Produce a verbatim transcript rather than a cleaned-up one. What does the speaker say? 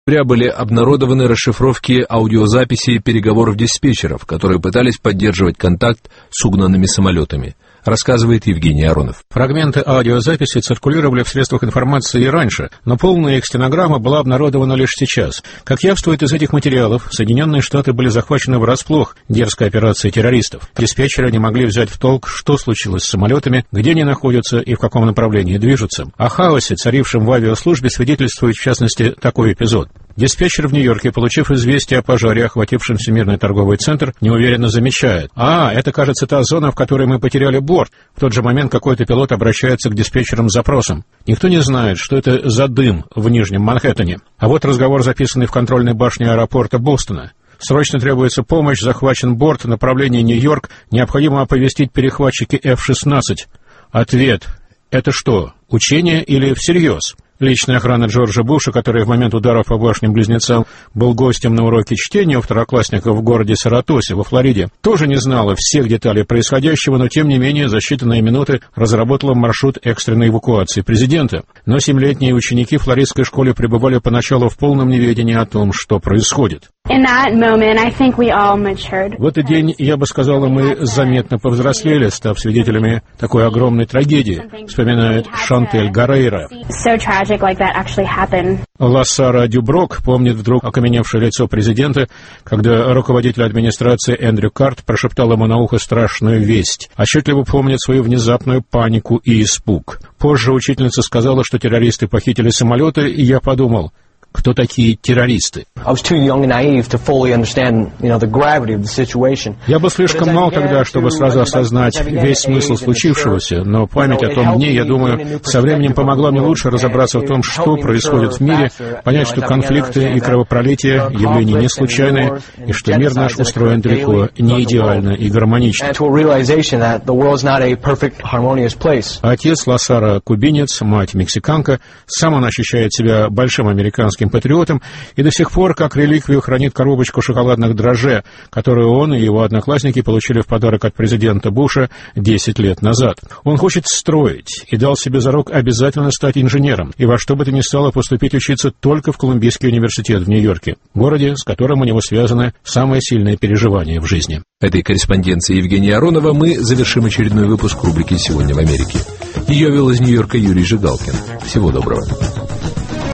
были обнародованы расшифровки аудиозаписей переговоров диспетчеров, которые пытались поддерживать контакт с угнанными самолетами, рассказывает Евгений Аронов. Фрагменты аудиозаписи циркулировали в средствах информации и раньше, но полная их стенограмма была обнародована лишь сейчас. Как явствует из этих материалов, Соединенные Штаты были захвачены врасплох дерзкой операцией террористов. Диспетчеры не могли взять в толк, что случилось с самолетами, где они находятся и в каком направлении движутся. О хаосе, царившем в авиаслужбе, свидетельствует в частности такой эпизод. Диспетчер в Нью-Йорке, получив известие о пожаре, охватившем Всемирный торговый центр, неуверенно замечает: «А, это, кажется, та зона, в которой мы потеряли борт». В тот же момент какой-то пилот обращается к диспетчерам с запросом. Никто не знает, что это за дым в Нижнем Манхэттене. А вот разговор, записанный в контрольной башне аэропорта Бостона. «Срочно требуется помощь, захвачен борт, направление Нью-Йорк, необходимо оповестить перехватчики эф шестнадцать». Ответ: «Это что, учение или всерьез?» Личная охрана Джорджа Буша, который в момент ударов по башням-близнецам был гостем на уроке чтения у второклассников в городе Саратосе во Флориде, тоже не знала всех деталей происходящего, но тем не менее за считанные минуты разработала маршрут экстренной эвакуации президента. Но семилетние ученики флоридской школы пребывали поначалу в полном неведении о том, что происходит. В этот день, я бы сказала, мы заметно повзрослели, став свидетелями такой огромной трагедии, вспоминает Шантель Гарейра. Лассара Дюброк помнит вдруг окаменевшее лицо президента, когда руководитель администрации Эндрю Карт прошептал ему на ухо страшную весть. Отчетливо помнит свою внезапную панику и испуг. Позже учительница сказала, что террористы похитили самолеты, и я подумал: кто такие террористы? Я был слишком мал тогда, чтобы сразу осознать весь смысл случившегося, но память о том дне, я думаю, со временем помогла мне лучше разобраться в том, что происходит в мире, понять, что конфликты и кровопролитие — явления не случайные, и что мир наш устроен далеко не идеально и гармонично. Отец Лассара — кубинец, мать — мексиканка, сам он ощущает себя большим американским патриотом и до сих пор как реликвию хранит коробочку шоколадных дрожжей, которую он и его одноклассники получили в подарок от президента Буша десять лет назад. Он хочет строить и дал себе зарок обязательно стать инженером и во что бы то ни стало поступить учиться только в Колумбийский университет в Нью-Йорке, городе, с которым у него связаны самые сильные переживания в жизни. Этой корреспонденцией Евгения Аронова мы завершим очередной выпуск рубрики «Сегодня в Америке». Ее вел из Нью-Йорка Юрий Жигалкин. Всего доброго.